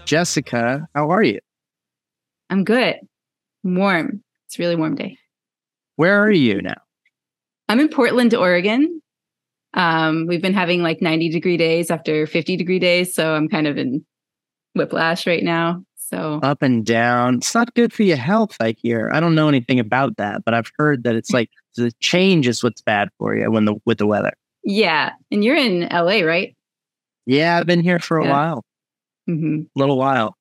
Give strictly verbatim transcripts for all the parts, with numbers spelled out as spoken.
Jessica, how are you? I'm good. I'm warm. It's a really warm day. Where are you now? I'm in Portland, Oregon. Um, we've been having like ninety degree days after fifty degree days. So I'm kind of in whiplash right now. So Up and down. It's not good for your health, I hear. I don't know anything about that, but I've heard that it's like the change is what's bad for you when the with the weather. yeah. And you're in L A, right? Yeah, I've been here for a Yeah. while. Mm-hmm. Little while.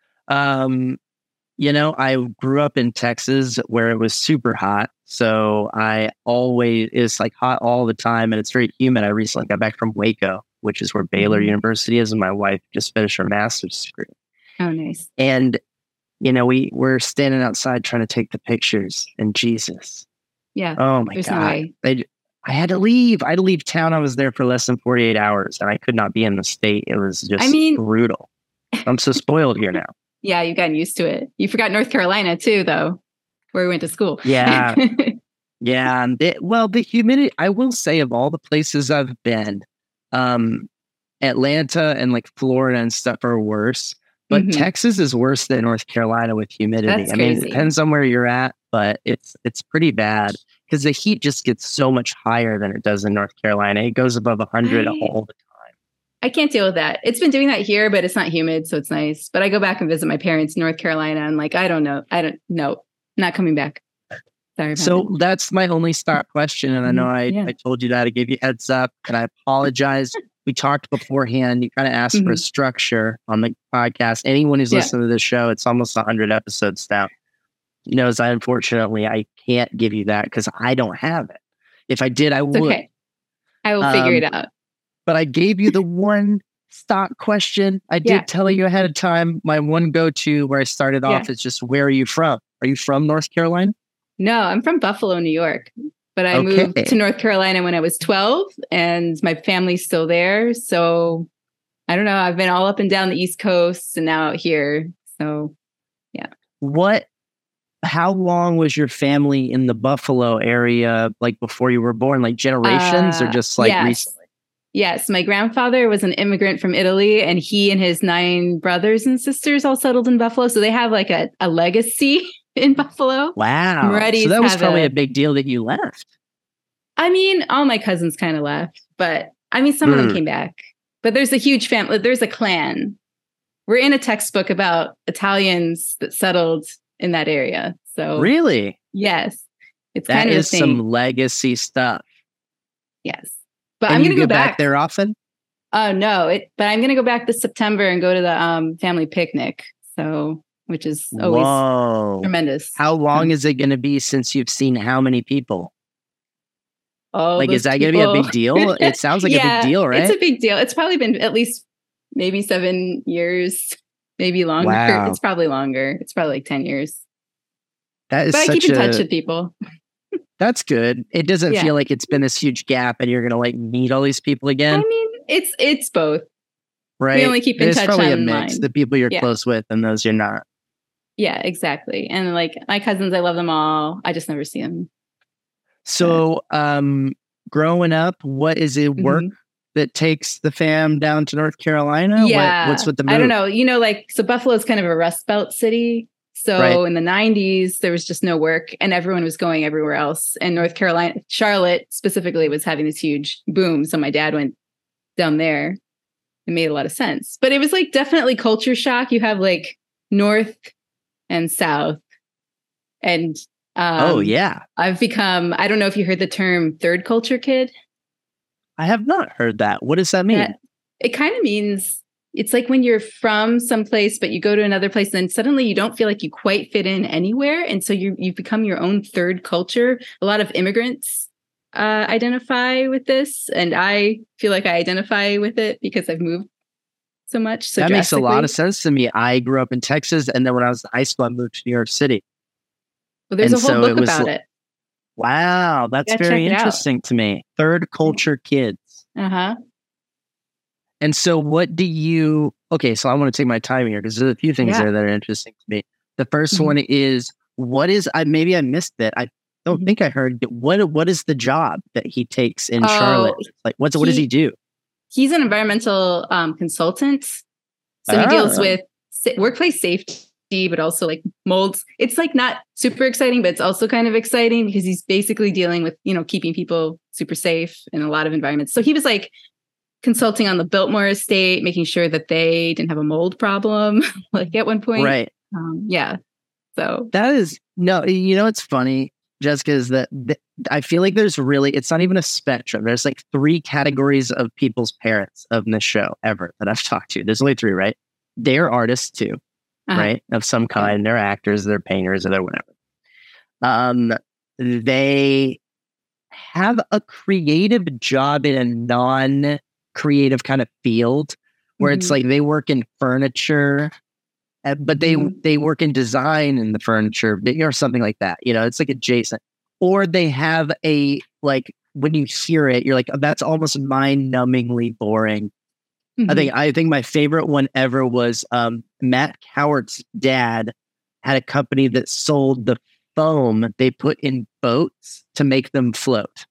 Um, you know, I grew up in Texas where it was super hot. So I always, it's like hot all the time and it's very humid. I recently got back from Waco, which is where Baylor Mhm. University is. And my wife just finished her master's degree. Oh, nice. And, you know, we we're standing outside trying to take the pictures and Jesus. Yeah. Oh my There's no God. way. They, I had to leave. I had to leave town. I was there for less than forty-eight hours and I could not be in the state. It was just I mean- brutal. I'm so spoiled here now. Yeah. You've gotten used to it. You forgot North Carolina too, though, where we went to school. Yeah. Yeah. And it, well, the humidity, I will say, of all the places I've been, um, Atlanta and like Florida and stuff are worse. But Mhm. Texas is worse than North Carolina with humidity. That's I mean, it crazy. depends on where you're at, but it's it's pretty bad because the heat just gets so much higher than it does in North Carolina. It goes above one hundred I- all the time. I can't deal with that. It's been doing that here, but it's not humid, so it's nice. But I go back and visit my parents in North Carolina, and like, I don't know. I don't know. Not coming back. Sorry about So it. that's my only start question. And I know I, Yeah. I told you that. I gave you a heads up and I apologize. We talked beforehand. You kind of asked for a Mhm. structure on the podcast. Anyone who's Yeah. listening to this show, it's almost one hundred episodes now, knows I unfortunately I can't give you that because I don't have it. If I did, I It's would. okay. I will figure Um, it out. But I gave you the one stock question. I did Yeah. tell you ahead of time. My one go-to where I started off Yeah. is just, where are you from? Are you from North Carolina? No, I'm from Buffalo, New York, but I Okay. moved to North Carolina when I was twelve, and my family's still there. So I don't know. I've been all up and down the East Coast and now out here. So What, how long was your family in the Buffalo area, like before you were born, like generations or Uh, just like yes. recently? yes, my grandfather was an immigrant from Italy, and he and his nine brothers and sisters all settled in Buffalo. So they have like a, a legacy in Buffalo. Wow. Moretti's So that was have probably a- a big deal that you left. I mean, all my cousins kind of left, but I mean, some of them Hmm. came back. But there's a huge family. There's a clan. We're in a textbook about Italians that settled in that area. So Really? yes, it's That kind of a is thing. some legacy stuff. Yes, but And I'm you gonna go get back. back. there often? Oh no, it. But I'm gonna go back this September and go to the um, family picnic. So, which is always Whoa. tremendous. How long Um, is it going to be since you've seen how many people? all Like, those is that going to be a people- big deal? It sounds like a Yeah, big deal, right? It's a big deal. It's probably been at least maybe seven years, maybe longer. Wow. It's probably longer. It's probably like ten years. that is But I such keep in a, touch with people. that's good. It doesn't Yeah. feel like it's been this huge gap and you're going to like meet all these people again, I mean, it's it's both. right? only keep in There's touch probably a online. mix, the people you're Yeah. close with and those you're not. Yeah, exactly. And like my cousins, I love them all. I just never see them. So, um, growing up, what is it work Mhm. that takes the fam down to North Carolina? Yeah. What, what's with the move? I don't know. You know, like, so Buffalo is kind of a Rust Belt city. So Right. in the nineties, there was just no work and everyone was going everywhere else. And North Carolina, Charlotte specifically, was having this huge boom. So my dad went down there. It made a lot of sense. But it was like definitely culture shock. You have like North and South. And um, Oh, yeah. I've become, I don't know if you heard the term third culture kid. I have not heard that. What does that mean? That- it kind of means it's like when you're from someplace, but you go to another place, and then suddenly you don't feel like you quite fit in anywhere. And so you you've become your own third culture. A lot of immigrants uh, identify with this, and I feel like I identify with it because I've moved so much. So that makes a lot of drastically. sense to me. I grew up in Texas, and then when I was in high school, I moved to New York City. Well, there's and a whole so book it was about l- it. Wow, that's Yeah, very check it out. interesting to me. Third culture kids. Uh huh. And so, what do you? Okay, so I want to take my time here because there's a few things Yeah. there that are interesting to me. The first Mhm. one is, what is? I maybe I missed it. I don't Mhm. think I heard. What What is the job that he takes in Oh, Charlotte? Like, what's what does he- he do? He's an environmental um, consultant. So he deals Ah. with sa- workplace safety, but also like molds. It's like not super exciting, but it's also kind of exciting because he's basically dealing with, you know, keeping people super safe in a lot of environments. So he was like consulting on the Biltmore estate, making sure that they didn't have a mold problem, like at one point. Right. Um, yeah. So that is no, you know, it's funny, Jessica, is that th- I feel like there's really, it's not even a spectrum. There's like three categories of people's parents of this show ever that I've talked to. There's only three, right? They're artists too, uh-huh. right? Of some kind. Yeah. They're actors, they're painters, or they're whatever. Um, they have a creative job in a non-creative kind of field where mm-hmm. it's like they work in furniture, uh, but they mm-hmm. they work in design in the furniture or something like that. You know, it's like adjacent. Or they have a, like, when you hear it, you're like, oh, that's almost mind-numbingly boring. Mm-hmm. I think I think my favorite one ever was um, Matt Cowart's dad had a company that sold the foam they put in boats to make them float.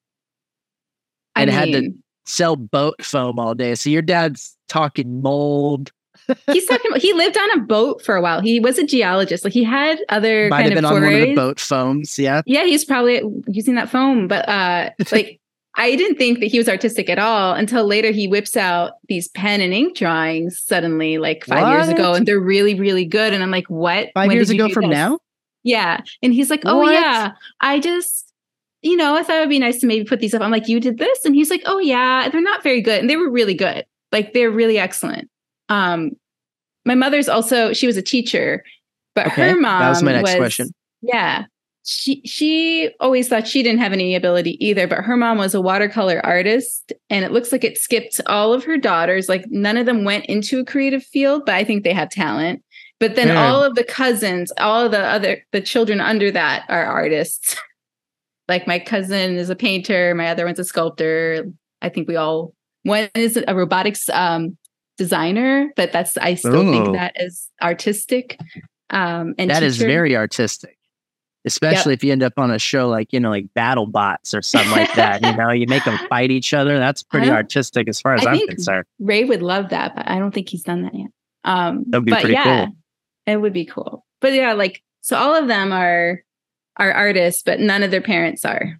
And I mean, had to sell boat foam all day. So your dad's talking mold. He's talking about, he lived on a boat for a while. He was a geologist. Like he had other Might kind have been of on forays. one of the boat foams. Yeah. Yeah. He's probably using that foam, but uh, like, I didn't think that he was artistic at all until later he whips out these pen and ink drawings suddenly, like five what? years ago. And they're really, really good. And I'm like, what? Five when years ago from this? Now? Yeah. And he's like, oh, what? yeah, I just, you know, I thought it would be nice to maybe put these up. I'm like, you did this? And he's like, oh, yeah, they're not very good. And they were really good. Like, they're really excellent. Um, my mother's also, she was a teacher, but okay. her mom That was my next was, question. Yeah. She she always thought she didn't have any ability either, but her mom was a watercolor artist, and it looks like it skipped all of her daughters. Like none of them went into a creative field, but I think they have talent. But then yeah. all of the cousins, all of the other the children under that are artists. Like my cousin is a painter, my other one's a sculptor. I think we all one is a robotics um, designer, but that's I still Ooh. think that is artistic. Um, and that teacher. is very artistic. Especially yep. if you end up on a show like, you know, like Battle Bots or something like that. You know, you make them fight each other. That's pretty artistic as far as I I'm think concerned. Ray would love that, but I don't think he's done that yet. Um, That'd be but pretty yeah, cool. It would be cool. But yeah, like, so all of them are are artists, but none of their parents are.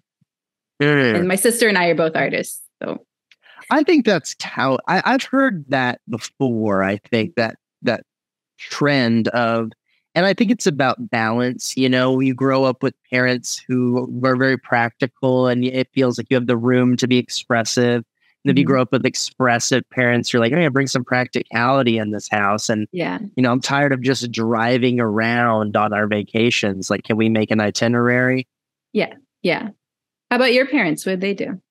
Mm. And my sister and I are both artists. So I think that's how I, I've heard that before. I think that that trend of, and I think it's about balance. You know, you grow up with parents who are very practical and it feels like you have the room to be expressive. And mm-hmm. if you grow up with expressive parents, you're like, I'm going to bring some practicality in this house. And, yeah, you know, I'm tired of just driving around on our vacations. Like, can we make an itinerary? Yeah. Yeah. How about your parents? What did they do?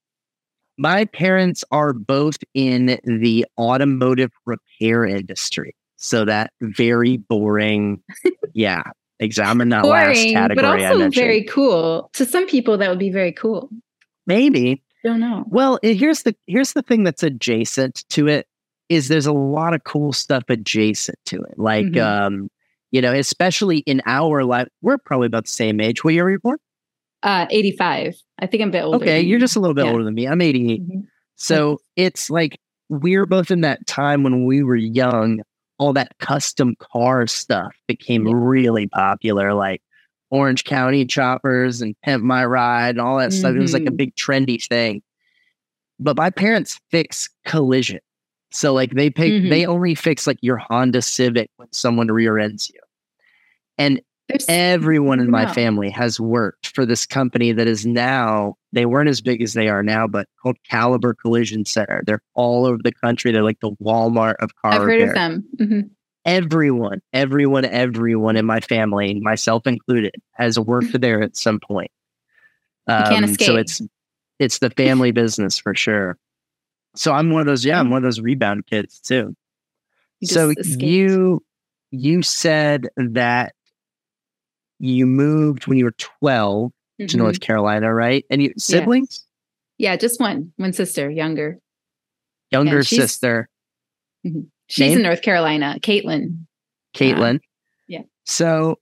My parents are both in the automotive repair industry. So that very boring, yeah, examine that last category. But also very cool. To some people, that would be very cool. Maybe. Don't know. Well, here's the here's the thing that's adjacent to it is there's a lot of cool stuff adjacent to it. Like, mm-hmm. um, you know, especially in our life, we're probably about the same age. What year were you born? Uh, eighty-five. I think I'm a bit older. Okay, you're just a little bit yeah. older than me. I'm eighty-eight. Mm-hmm. So it's like we're both in that time when we were young. All that custom car stuff became yeah. really popular, like Orange County choppers and Pimp My Ride and all that mm-hmm. stuff. It was like a big trendy thing. But my parents fix collision. So like they pick, mm-hmm. they only fix like your Honda Civic when someone rear ends you. And There's, everyone in my family has worked for this company that is now, they weren't as big as they are now, but called Caliber Collision Center. They're all over the country. They're like the Walmart of car I've repair. heard of them. Mm-hmm. Everyone, everyone, everyone in my family, myself included, has worked there at some point. Um, you can't escape. So it's it's the family business for sure. So I'm one of those, yeah, I'm one of those rebound kids too. You so escaped. you you said that you moved when you were twelve mm-hmm. to North Carolina, right? And you siblings? Yeah, yeah just one, one sister, younger. Younger yeah, sister. Mm-hmm. She's Name? in North Carolina, Caitlin. Caitlin. Uh, yeah. So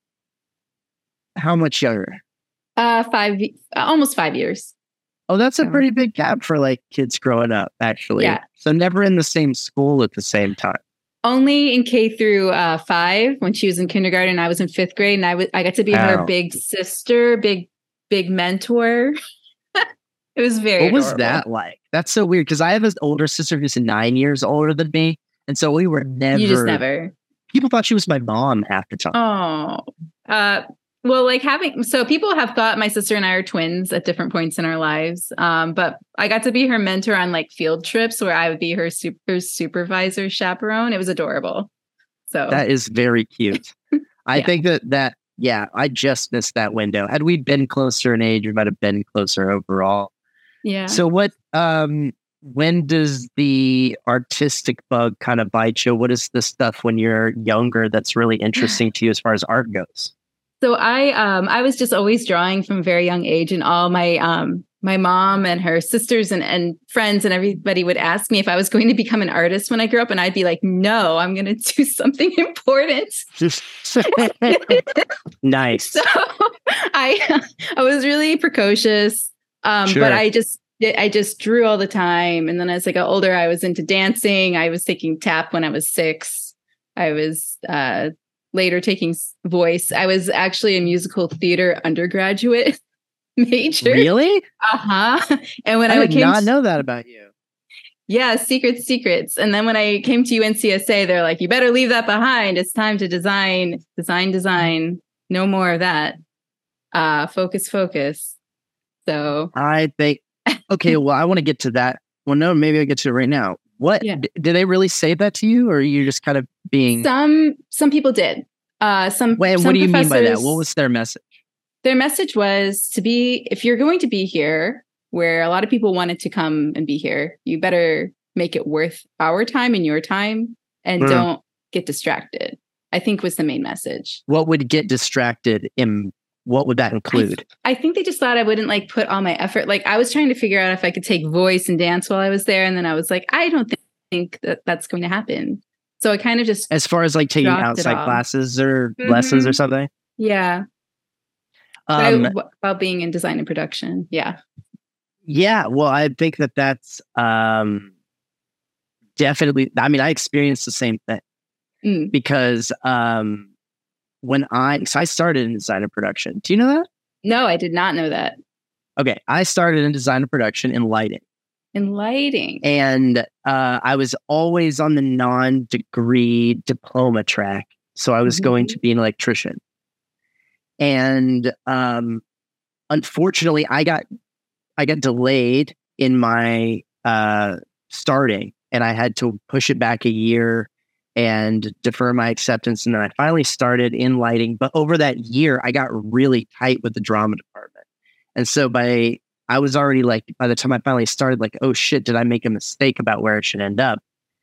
how much younger? Uh, five, almost five years. Oh, that's a pretty big gap for like kids growing up, actually. Yeah. So never in the same school at the same time. Only in K through uh, five, when she was in kindergarten, I was in fifth grade, and I was I got to be Wow. her big sister, big big mentor. It was very. What was adorable. that like? That's so weird because I have an older sister who's nine years older than me, and so we were never. You just never. People thought she was my mom half the time. Oh, uh, well, like having so people have thought my sister and I are twins at different points in our lives. Um, but I got to be her mentor on like field trips where I would be her super supervisor chaperone. It was adorable. So that is very cute. I Yeah. think that that yeah, I just missed that window. Had we been closer in age, we might have been closer overall. Yeah. So what? Um, when does the artistic bug kind of bite you? What is the stuff when you're younger that's really interesting to you as far as art goes? So I um I was just always drawing from a very young age, and all my um my mom and her sisters and, and friends and everybody would ask me if I was going to become an artist when I grew up, and I'd be like, no, I'm going to do something important. Nice. So I I was really precocious, um, Sure. but I just I just drew all the time. And then as I got older, I was into dancing. I was taking tap when I was six. I was uh, later taking s- voice. I was actually a musical theater undergraduate major. Really? Uh huh. And when I I, did came, not to, know that about you. yeah, secrets, secrets. And then when I came to U N C S A, they're like, you better leave that behind. It's time to design, design, design. No more of that. Uh, focus, focus. So I think. Okay, well, I want to get to that. Well, no, maybe I'll get to it right now. What Yeah. d- did they really say that to you, or are you just kind of being? some some people did. Uh, some. Wait, some what do you mean by that? professors- What was their message? Their message was to be, if you're going to be here, where a lot of people wanted to come and be here, you better make it worth our time and your time, and Mm. don't get distracted. I think was the main message. What would get distracted? In what would that include? I think they just thought I wouldn't like put all my effort. Like I was trying to figure out if I could take voice and dance while I was there, and then I was like, I don't thi- think that that's going to happen. So I kind of just As far as like taking dropped it outside all. classes or lessons or Mhm. something? yeah. But Um, I, about being in design and production, yeah. yeah, well, I think that that's um, definitely. I mean, I experienced the same thing Mm. because um, when I so I started in design and production. Do you know that? No, I did not know that. Okay, I started in design and production in lighting. In lighting. And uh, I was always on the non-degree diploma track. So I was going Mhm. to be an electrician. And um, unfortunately, I got I got delayed in my uh, starting, and I had to push it back a year and defer my acceptance. And then I finally started in lighting. But over that year, I got really tight with the drama department. And so by I was already like, by the time I finally started, like, oh shit, did I make a mistake about where it should end up?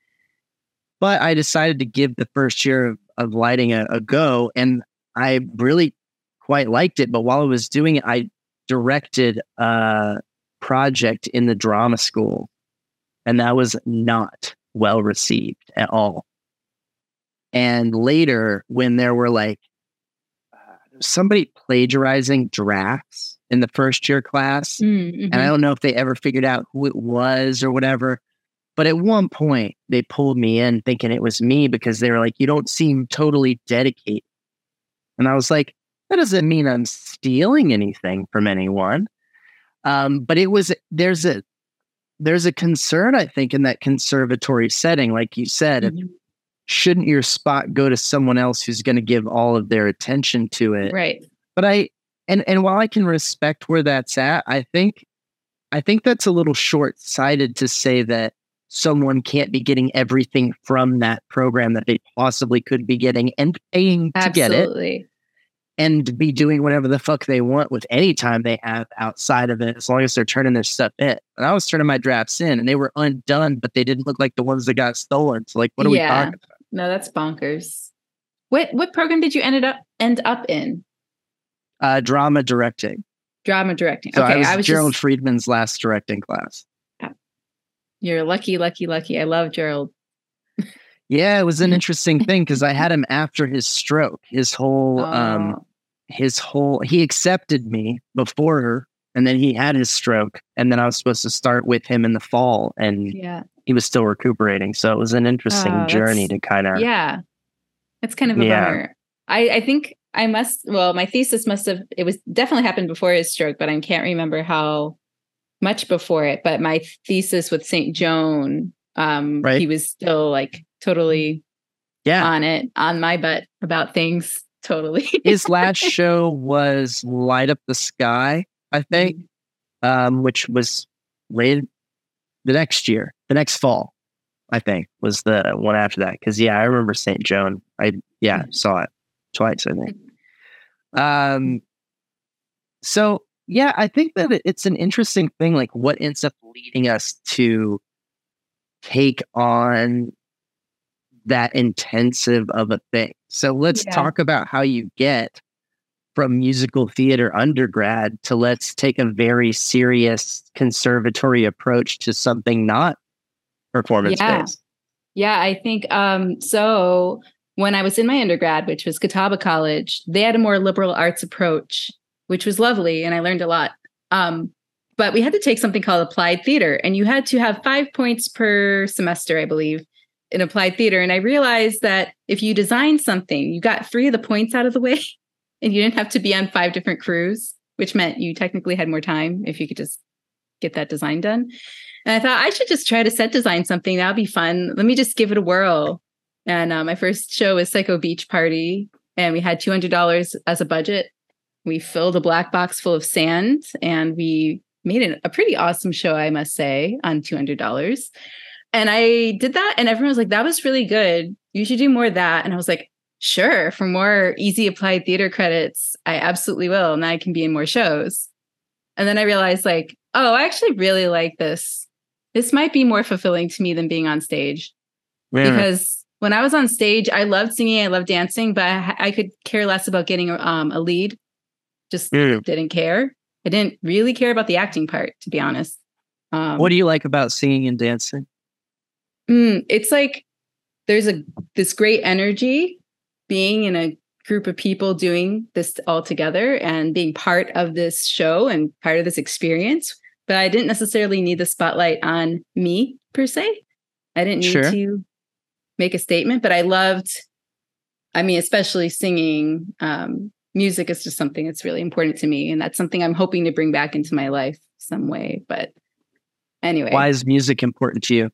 But I decided to give the first year of, of lighting a, a go, and I really quite liked it. But while I was doing it, I directed a project in the drama school, and that was not well received at all. And later, when there were like uh, somebody plagiarizing drafts in the first year class, Mm, and I mhm. don't know if they ever figured out who it was or whatever. But at one point, they pulled me in thinking it was me because they were like, you don't seem totally dedicated. And I was like, that doesn't mean I'm stealing anything from anyone. Um, but it was, there's a, there's a concern, I think, in that conservatory setting. Like you said, if, Mhm. shouldn't your spot go to someone else who's going to give all of their attention to it? Right. But I, and, and while I can respect where that's at, I think, I think that's a little short-sighted to say that someone can't be getting everything from that program that they possibly could be getting and paying to get it, Absolutely. and be doing whatever the fuck they want with any time they have outside of it, as long as they're turning their stuff in. And I was turning my drafts in, and they were undone, but they didn't look like the ones that got stolen. So, like, what are we Yeah. talking about? No, that's bonkers. What what program did you ended up end up in? Uh, drama directing. Drama directing. So okay, I was, I was Gerald just Friedman's last directing class. you're lucky, lucky, lucky. I love Gerald. Yeah, it was an interesting thing because I had him after his stroke. His whole, um, Oh. his whole, he accepted me before her, and then he had his stroke, and then I was supposed to start with him in the fall, and Yeah. he was still recuperating. So it was an interesting Oh, journey that's to kind of, yeah. That's kind of a yeah, bummer. I, I think I must, well, my thesis must have, it was definitely happened before his stroke, but I can't remember how much before it. But my thesis with Saint Joan, um, right? he was still like totally Yeah. on it, on my butt about things. Totally. His last show was Light Up the Sky, I think, um, which was later the next year, the next fall, I think, was the one after that. Because, yeah, I remember Saint Joan. I, yeah, saw it twice, I think. Um, so, yeah, I think that it's an interesting thing, like what ends up leading us to take on that intensive of a thing. So let's Yeah. talk about how you get from musical theater undergrad to let's take a very serious conservatory approach to something not performance Yeah. based. Yeah, I think um, so. When I was in my undergrad, which was Catawba College, they had a more liberal arts approach, which was lovely, and I learned a lot. Um, but we had to take something called applied theater, and you had to have five points per semester, I believe, in applied theater. And I realized that if you designed something, you got three of the points out of the way, and you didn't have to be on five different crews, which meant you technically had more time if you could just get that design done. And I thought I should just try to set design something. That'll be fun. Let me just give it a whirl. And uh, my first show was Psycho Beach Party, and we had two hundred dollars as a budget. We filled a black box full of sand, and we made it a pretty awesome show, I must say, on two hundred dollars. And I did that, and everyone was like, that was really good. You should do more of that. And I was like, sure, for more easy applied theater credits, I absolutely will. And I can be in more shows. And then I realized, like, oh, I actually really like this. This might be more fulfilling to me than being on stage. Yeah. Because when I was on stage, I loved singing, I loved dancing, but I, I could care less about getting um, a lead. Just mm. didn't care. I didn't really care about the acting part, to be honest. Um, what do you like about singing and dancing? Mm, it's like there's a this great energy being in a group of people doing this all together and being part of this show and part of this experience. But I didn't necessarily need the spotlight on me per se. I didn't need sure. to make a statement, but I loved, I mean, especially singing. Um, music is just something that's really important to me. And that's something I'm hoping to bring back into my life some way. But anyway. Why is music important to you?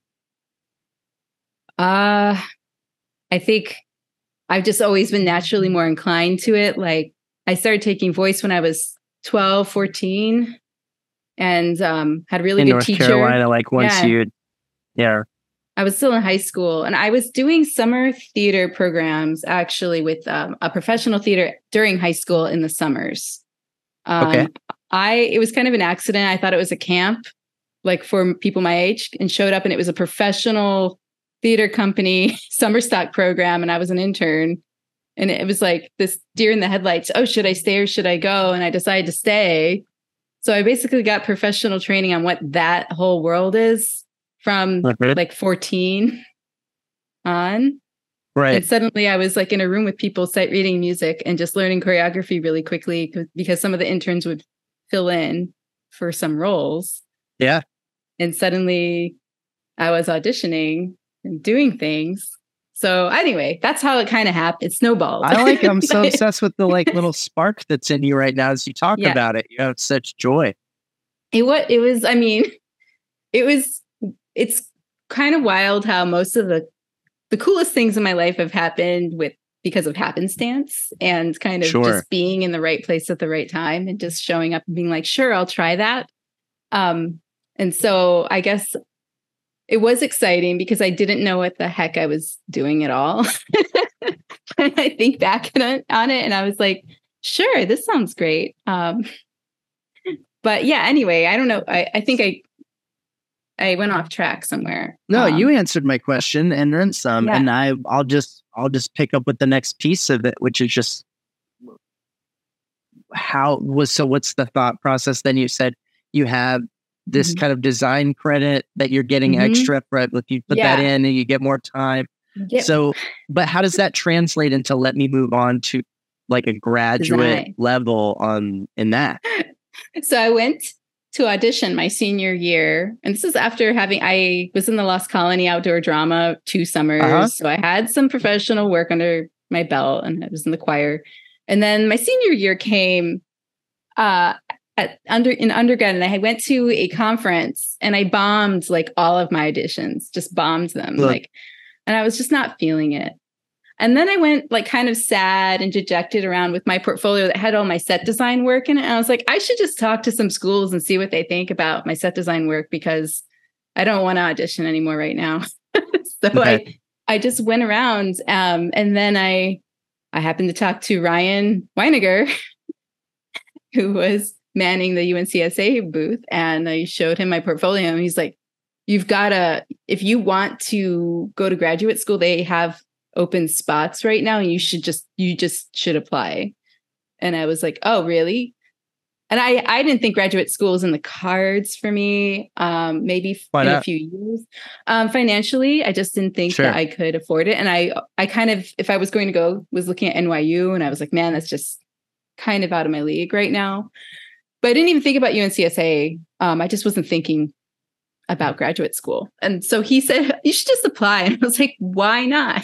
Uh, I think I've just always been naturally more inclined to it. Like I started taking voice when I was twelve, fourteen and um, had a really in good North teacher. Carolina, like once yeah. you, yeah. I was still in high school and I was doing summer theater programs actually with um, a professional theater during high school in the summers. Um, okay. I, it was kind of an accident. I thought it was a camp like for people my age and showed up and it was a professional theater company summer stock program. And I was an intern and it was like this deer in the headlights. Oh, should I stay or should I go? And I decided to stay. So I basically got professional training on what that whole world is. From okay. like fourteen on. Right. And suddenly I was like in a room with people sight reading music and just learning choreography really quickly because some of the interns would fill in for some roles. Yeah. And suddenly I was auditioning and doing things. So anyway, that's how it kind of happened. It snowballed. I like, I'm so obsessed with the like little spark that's in you right now as you talk yeah. about it. You have such joy. It was, it was, I mean, it was, it's kind of wild how most of the the coolest things in my life have happened with because of happenstance and kind of sure. just being in the right place at the right time and just showing up and being like, sure, I'll try that. Um, and so I guess it was exciting because I didn't know what the heck I was doing at all. And I think back on it, on it and I was like, sure, this sounds great. Um, but yeah, anyway, I don't know. I, I think I I went off track somewhere. No, um, you answered my question and then some. Yeah. And I, I'll just, I'll just pick up with the next piece of it, which is just how was. So, what's the thought process? Then you said you have this mm-hmm. kind of design credit that you're getting mm-hmm. extra for. If you put yeah. that in, and you get more time. Yep. So, but how does that translate into? Let me move on to like a graduate design. Level on in that. So I went to audition my senior year. And this is after having, I was in the Lost Colony outdoor drama two summers. Uh-huh. So I had some professional work under my belt and I was in the choir. And then my senior year came uh, at under in undergrad, and I went to a conference and I bombed like all of my auditions, just bombed them. Look. Like, and I was just not feeling it. And then I went like kind of sad and dejected around with my portfolio that had all my set design work in it. And I was like, I should just talk to some schools and see what they think about my set design work, because I don't want to audition anymore right now. so okay. I, I just went around um, and then I, I happened to talk to Ryan Weiniger, who was manning the U N C S A booth. And I showed him my portfolio and he's like, you've got to, if you want to go to graduate school, they have open spots right now and you should just you just should apply. And I was like, oh really? And I I didn't think graduate school was in the cards for me. Um maybe Why in not? a few years. Um financially, I just didn't think sure. that I could afford it. And I I kind of, if I was going to go, was looking at N Y U and I was like, man, that's just kind of out of my league right now. But I didn't even think about U N C S A. Um I just wasn't thinking about graduate school. And so he said, you should just apply. And I was like, why not?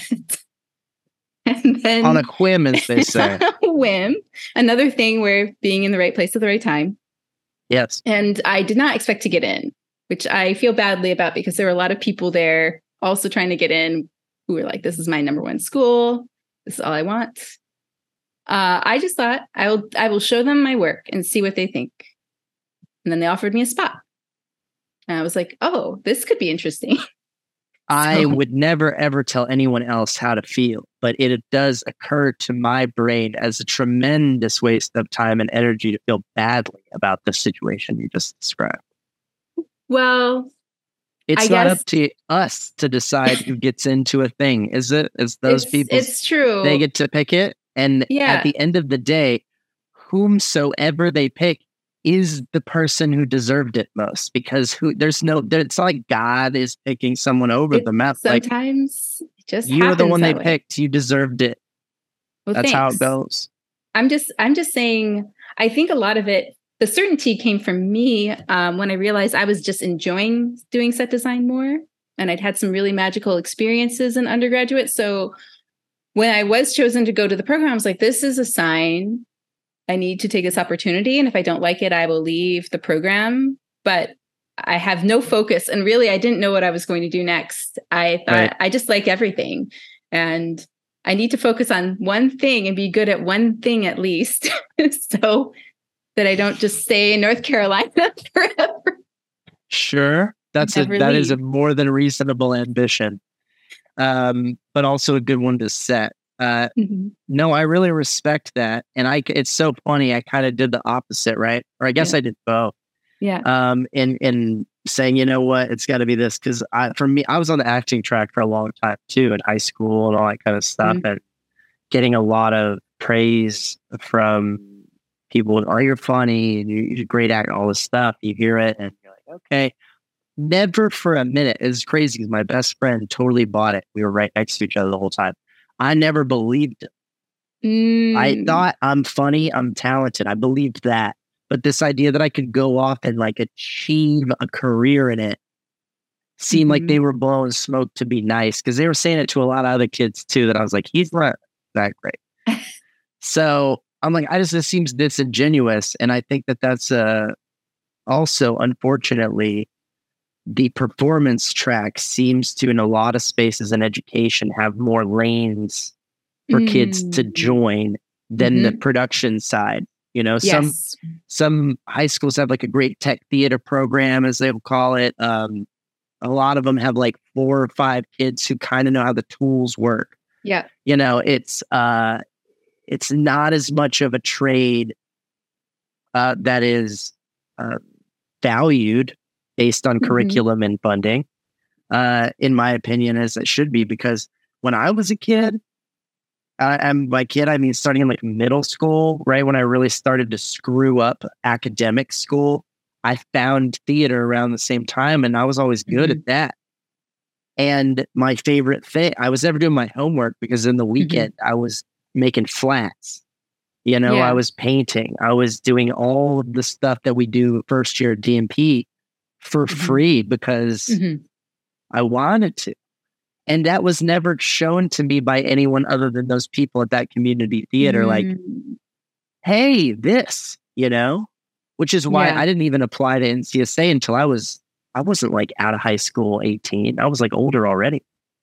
And then on a whim, as they say. On a whim. Another thing where being in the right place at the right time. Yes. And I did not expect to get in, which I feel badly about because there were a lot of people there also trying to get in who were like, this is my number one school. This is all I want. Uh, I just thought I will I will show them my work and see what they think. And then they offered me a spot. And I was like, oh, this could be interesting. I so. would never, ever tell anyone else how to feel, but it, it does occur to my brain as a tremendous waste of time and energy to feel badly about the situation you just described. Well, it's I not guess, up to us to decide who gets into a thing, is it? Is those it's, people? It's true. They get to pick it. And yeah. at the end of the day, whomsoever they pick is the person who deserved it most, because who there's no, there, it's not like God is picking someone over it, the map. Sometimes like, it just you're the one they way. picked. You deserved it. Well, That's thanks. how it goes. I'm just, I'm just saying, I think a lot of it, the certainty came from me um, when I realized I was just enjoying doing set design more. And I'd had some really magical experiences in undergraduate. So when I was chosen to go to the program, I was like, this is a sign. I need to take this opportunity. And if I don't like it, I will leave the program. But I have no focus. And really, I didn't know what I was going to do next. I thought right. I just like everything. And I need to focus on one thing and be good at one thing at least. So that I don't just stay in North Carolina forever. Sure. That's a, that leave. is a more than reasonable ambition. Um, but also a good one to set. Uh, mm-hmm. No, I really respect that. And I, it's so funny. I kind of did the opposite, right? Or I guess yeah. I did both. Yeah. Um, in, in saying, you know what, it's got to be this. Cause I, for me, I was on the acting track for a long time too, in high school and all that kind of stuff, mm-hmm. and getting a lot of praise from people. Oh, you're funny and you're a great actor, all this stuff. You hear it and you're like, okay. Never for a minute. It's crazy because my best friend totally bought it. We were right next to each other the whole time. I never believed it. Mm. I thought I'm funny, I'm talented. I believed that. But this idea that I could go off and like achieve a career in it seemed mm-hmm. like they were blowing smoke to be nice, because they were saying it to a lot of other kids too, that I was like, he's not that great. So I'm like, I just, this seems disingenuous. And I think that that's uh, also, unfortunately, the performance track seems to, in a lot of spaces in education, have more lanes for mm. kids to join than mm-hmm. the production side. You know, yes. some some high schools have like a great tech theater program, as they'll call it. Um, a lot of them have like four or five kids who kind of know how the tools work. Yeah, you know, it's uh, it's not as much of a trade uh, that is uh, valued based on mm-hmm. curriculum and funding, uh, in my opinion, as it should be. Because when I was a kid, uh, and by kid, I mean starting in like middle school, right? When I really started to screw up academic school, I found theater around the same time, and I was always good mm-hmm. at that. And my favorite thing, I was never doing my homework because in the weekend mm-hmm. I was making flats. You know, I Yeah. was painting. I was doing all of the stuff that we do first year at D M P for Mhm. free because Mhm. I wanted to. And that was never shown to me by anyone other than those people at that community theater. Like, Mm. hey, this, you know, which is why Yeah. I didn't even apply to N C S A until I was, I wasn't like out of high school, eighteen. I was like older already.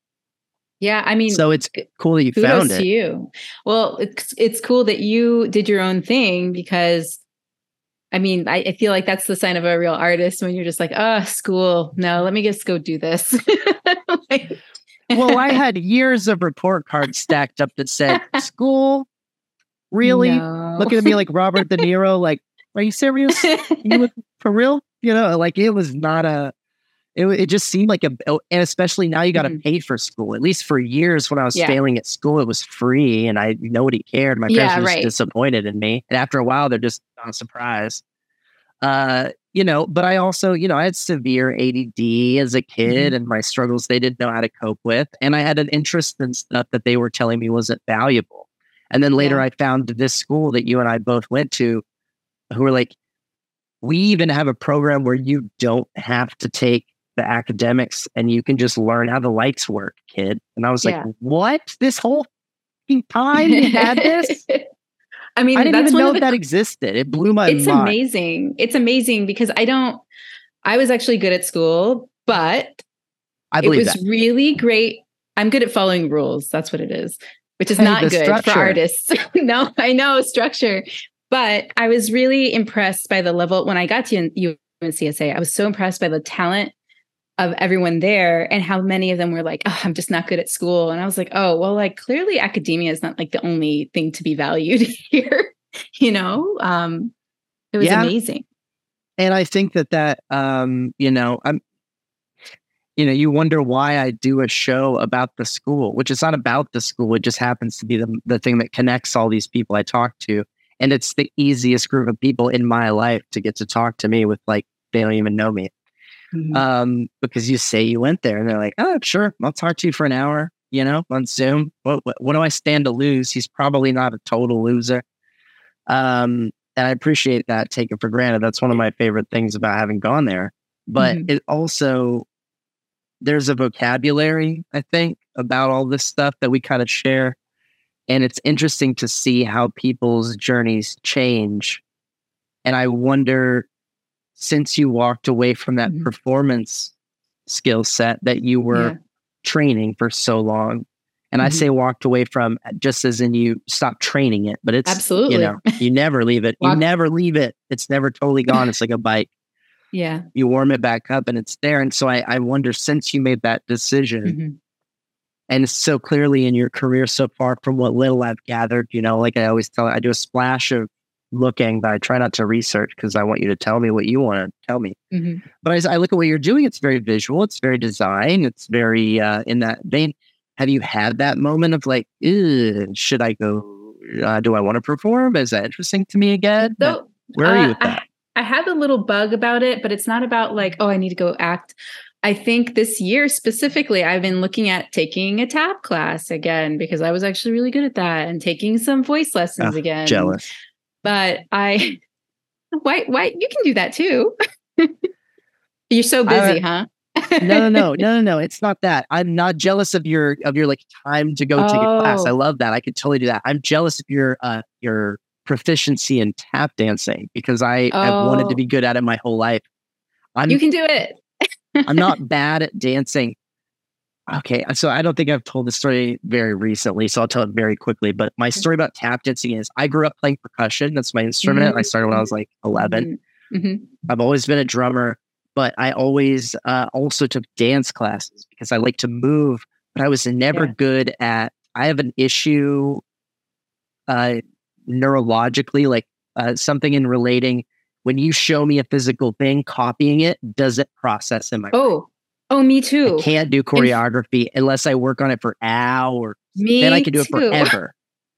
Yeah. I mean, So it's g- cool that you kudos found to it. you. Well, it's it's cool that you did your own thing because I mean, I, I feel like that's the sign of a real artist when you're just like, oh, school. No, let me just go do this. Like, Well, I had years of report cards stacked up that said, school, really? no. Looking at me like Robert De Niro, like, are you serious? You look for real? You know, like it was not a, it, it just seemed like a, oh, and especially now you got to Mhm. pay for school. At least for years when I was Yeah. failing at school, it was free and I, nobody cared. My parents Yeah, were just right. disappointed in me. And after a while, they're just not surprised. Uh, you know, but I also, you know, I had severe A D D as a kid Mhm. and my struggles they didn't know how to cope with. And I had an interest in stuff that they were telling me wasn't valuable. And then later Yeah. I found this school that you and I both went to who were like, we even have a program where you don't have to take the academics and you can just learn how the lights work, kid. And I was like, Yeah. what? This whole fucking time you had this? I I mean, didn't that's even one know of if the that existed. It blew my it's mind. amazing. It's amazing because I don't, I was actually good at school, but I it believe was that. really great. I'm good at following rules. That's what it is, which is Hey, not the good structure. for artists. No, I know structure, but I was really impressed by the level when I got to U N C S A. I was so impressed by the talent of everyone there and how many of them were like, oh, I'm just not good at school. And I was like, oh, well, like clearly academia is not like the only thing to be valued here. You know, um, it was Yeah. amazing. And I think that that, um, you know, I'm, you know, you wonder why I do a show about the school, which is not about the school. It just happens to be the, the thing that connects all these people I talk to. And it's the easiest group of people in my life to get to talk to me with, like, they don't even know me. Mhm. Um, because you say you went there and they're like, oh, sure, I'll talk to you for an hour, you know, on Zoom. What, what, what do I stand to lose? He's probably not a total loser. Um, and I appreciate that taken for granted. That's one of my favorite things about having gone there. But Mhm. it also, there's a vocabulary, I think, about all this stuff that we kind of share. And it's interesting to see how people's journeys change. And I wonder, since you walked away from that Mhm. performance skill set that you were Yeah. training for so long, and I Mhm. say walked away from just as in you stopped training it, but it's, you Absolutely. know, you never leave it. You Walk- never leave it. It's never totally gone. It's like a bike. Yeah. You warm it back up and it's there. And so I, I wonder, since you made that decision, Mhm. and so clearly in your career so far from what little I've gathered, you know, like I always tell, I do a splash of looking, but I try not to research because I want you to tell me what you want to tell me. Mhm. But as I look at what you're doing, it's very visual, it's very design, it's very uh, in that vein. Have you had that moment of like, should I go? Uh, do I want to perform? Is that interesting to me again? So, Where are uh, you with that? I, I had a little bug about it, but it's not about like, oh, I need to go act. I think this year specifically, I've been looking at taking a tap class again because I was actually really good at that and taking some voice lessons Oh, again. jealous. But I, why, why, you can do that too. You're so busy, Uh, huh? no, no, no, no, no, no. It's not that. I'm not jealous of your of your like time to go take a class. I Oh. love that. I could totally do that. I'm jealous of your uh your proficiency in tap dancing because I have wanted to Oh. be good at it my whole life. I'm You can do it. I'm not bad at dancing. Okay, so I don't think I've told the story very recently, so I'll tell it very quickly. But my story about tap dancing is I grew up playing percussion. That's my instrument. I started when I was like eleven. Mhm. I've always been a drummer, but I always uh, also took dance classes because I like to move, but I was never Yeah. good at, I have an issue uh, neurologically, like uh, something in relating. When you show me a physical thing, copying it doesn't process in my brain. Oh, oh, me too. I can't do And- choreography unless I work on it for hours. Me Then I can do it too. forever.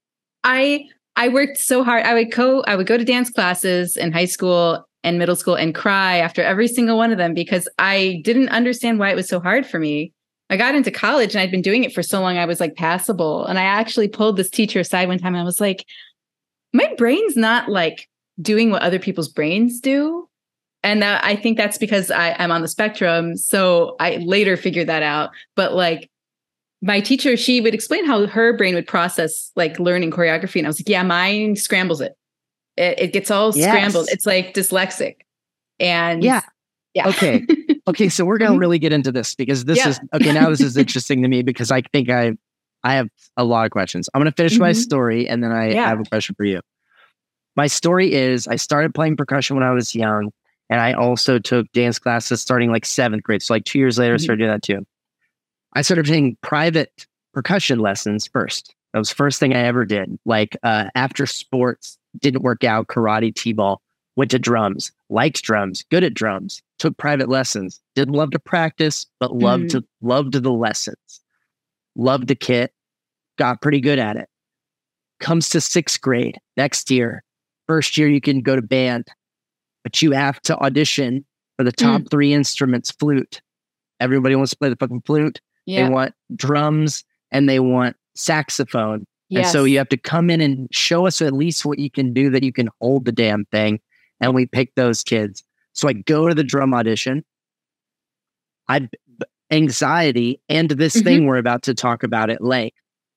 I I worked so hard. I would go I would go to dance classes in high school and middle school and cry after every single one of them because I didn't understand why it was so hard for me. I got into college and I'd been doing it for so long I was like passable. And I actually pulled this teacher aside one time and I was like, my brain's not like doing what other people's brains do. And that, I think that's because I, I'm on the spectrum. So I later figured that out. But like my teacher, she would explain how her brain would process like learning choreography. And I was like, yeah, mine scrambles it. It, it gets all yes. scrambled. It's like dyslexic. And yeah. Yeah. Okay. Okay. So we're going to really get into this because this yeah. is, okay, now this is interesting to me because I think I, I have a lot of questions. I'm going to finish mm-hmm. my story and then I, yeah. I have a question for you. My story is I started playing percussion when I was young. And I also took dance classes starting like seventh grade. So like two years later, mm-hmm. I started doing that too. I started taking private percussion lessons first. That was the first thing I ever did. Like uh, after sports, didn't work out, karate, t-ball, went to drums, liked drums, good at drums, took private lessons, didn't love to practice, but loved mm-hmm. to loved the lessons, loved the kit, got pretty good at it. Comes to sixth grade, next year, first year you can go to band. But you have to audition for the top mm. three instruments, flute. Everybody wants to play the fucking flute. Yeah. They want drums and they want saxophone. Yes. And so you have to come in and show us at least what you can do that you can hold the damn thing. And we pick those kids. So I go to the drum audition. I anxiety and this mm-hmm. thing we're about to talk about at length.